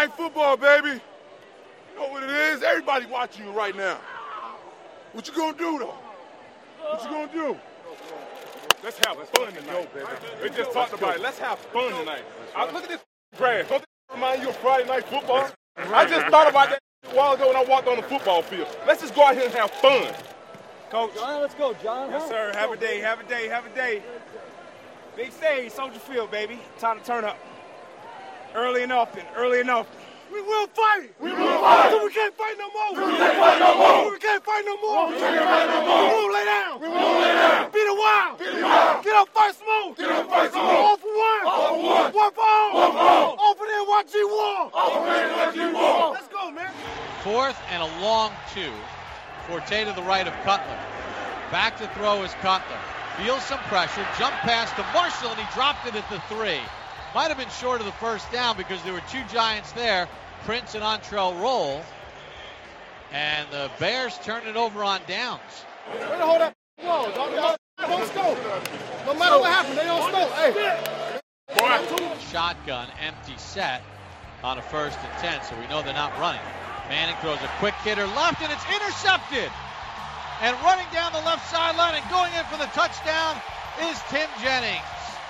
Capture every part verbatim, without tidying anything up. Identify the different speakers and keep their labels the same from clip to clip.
Speaker 1: Night Football, baby. You know what it is? Everybody watching you right now. What you gonna do, though? What you gonna do? Let's have fun tonight. We just talked about it. Let's have fun tonight. I, look at this grass. Don't that remind you of Friday Night Football? I just thought about that a while ago when I walked on the football field. Let's just go out here and have fun.
Speaker 2: Coach. John, let's go, John.
Speaker 3: Yes, sir. Have a day, have a day, have a day. Big stage, Soldier Field, baby. Time to turn up. Early and often, early and often.
Speaker 1: We will fight.
Speaker 4: We will fight.
Speaker 1: So we can't fight no more.
Speaker 4: We can't fight no more.
Speaker 1: We can't fight no more.
Speaker 4: We can't fight no more.
Speaker 1: We won't lay down.
Speaker 4: We won't lay down.
Speaker 1: Beat it wild.
Speaker 4: Beat it wild.
Speaker 1: Get up, fight smooth.
Speaker 4: Get up, fight smooth.
Speaker 1: All for one.
Speaker 4: All for one.
Speaker 1: One for all.
Speaker 4: One for all.
Speaker 1: All for the N Y G war.
Speaker 4: All for the N Y G war.
Speaker 1: Let's go, man.
Speaker 5: Fourth and a long two. Forte to the right of Cutler. Back to throw is Cutler. Feels some pressure. Jump pass to Marshall, and he dropped it at the three. Might have been short of the first down because there were two Giants there. Prince and Antrell roll. And the Bears turn it over on downs.
Speaker 1: Way to hold that wall. Don't, don't score. No matter what happens, they don't score. Hey.
Speaker 5: Shotgun, empty set on a first and ten, so we know they're not running. Manning throws a quick hitter left, and it's intercepted. And running down the left sideline and going in for the touchdown is Tim Jennings.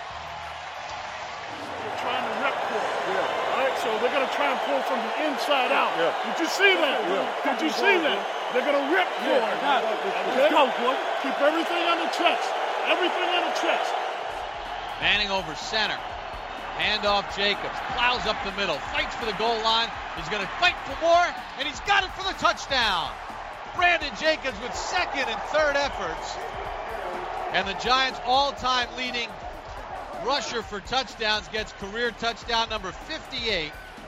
Speaker 6: They're trying to rip for it. Yeah. All right, so they're going to try and pull from the inside out.
Speaker 1: Yeah.
Speaker 6: Did you see that? Yeah. Did you see that? They're going to rip for
Speaker 1: yeah.
Speaker 6: it.
Speaker 1: Okay?
Speaker 6: Let's go, boy. Keep everything on the chest. Everything on the chest.
Speaker 5: Manning over center. Handoff Jacobs. Plows up the middle. Fights for the goal line. He's going to fight for more, and he's got it for the touchdown. Brandon Jacobs with second and third efforts. And the Giants' all-time leading rusher for touchdowns gets career touchdown number fifty-eight.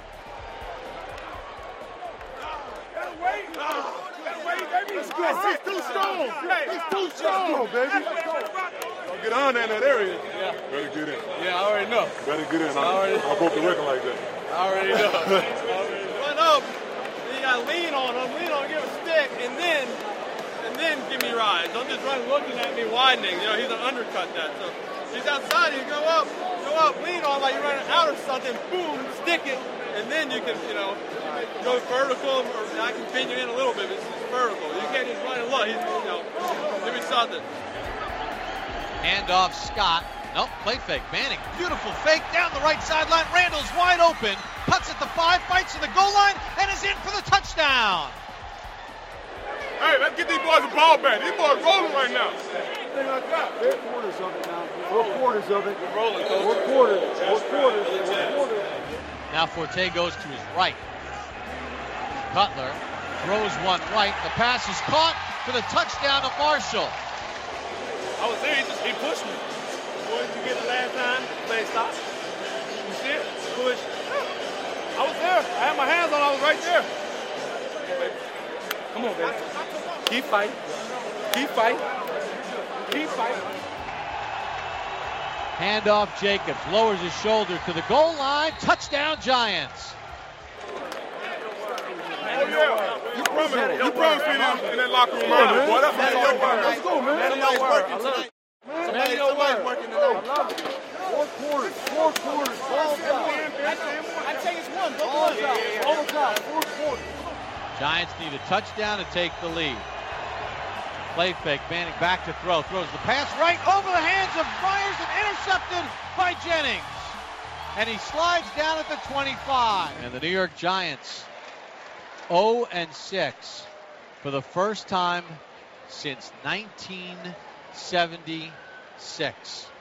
Speaker 1: He's too strong. He's too strong, baby. Don't get on in that area.
Speaker 7: Yeah.
Speaker 1: Better get in.
Speaker 7: Yeah, I already know.
Speaker 1: Better get in.
Speaker 7: I already
Speaker 1: I broke the record like that.
Speaker 7: I already know.
Speaker 8: Run up. You gotta lean on him, lean on him, give him a stick, and then and then give me rides. Don't just run looking at me widening. You know, he's an undercut that. So he's outside, you go up, go up, lean on like you're running out or something, boom, stick it, and then you can, you know, go vertical, or I can pin you in a little bit, but it's just vertical. You can't just run and look. He's, you know, give me something.
Speaker 5: Handoff Scott. Nope, play fake. Manning, beautiful fake down the right sideline. Randall's wide open. Cuts at the five, fights to the goal line, and is in for the touchdown.
Speaker 1: Hey, let's get these boys a ball back. These boys rolling right now.
Speaker 2: Thing I got. Four quarters of it now. Four quarters of it.
Speaker 7: We're rolling, coach.
Speaker 2: Four quarters. Four quarters. Four quarters.
Speaker 5: Now Forte goes to his right. Cutler throws one right. The pass is caught for the touchdown of Marshall.
Speaker 8: I was there, he just he pushed me. What did you get the last time? Play stop. You see it? Push. I was there. I had my hands on, I was right there.
Speaker 7: Come on, baby. Keep fighting. Keep fighting. Keep fighting.
Speaker 5: Handoff Jacobs lowers his shoulder to the goal line. Touchdown Giants.
Speaker 1: Oh, yeah. You promised, you promised me that in that locker room earlier, boy. That's all your word. Let's go, man.
Speaker 4: Somebody's working tonight.
Speaker 1: Somebody, somebody's working tonight.
Speaker 2: Four quarters. Four quarters. Ball down.
Speaker 8: I take it's one.
Speaker 2: Ball down. Ball down. Four quarters.
Speaker 5: Giants need a touchdown to take the lead. Play fake. Manning back to throw. Throws the pass right over the hands of Myers and intercepted by Jennings. And he slides down at the twenty-five. And the New York Giants oh and six for the first time since nineteen seventy-six.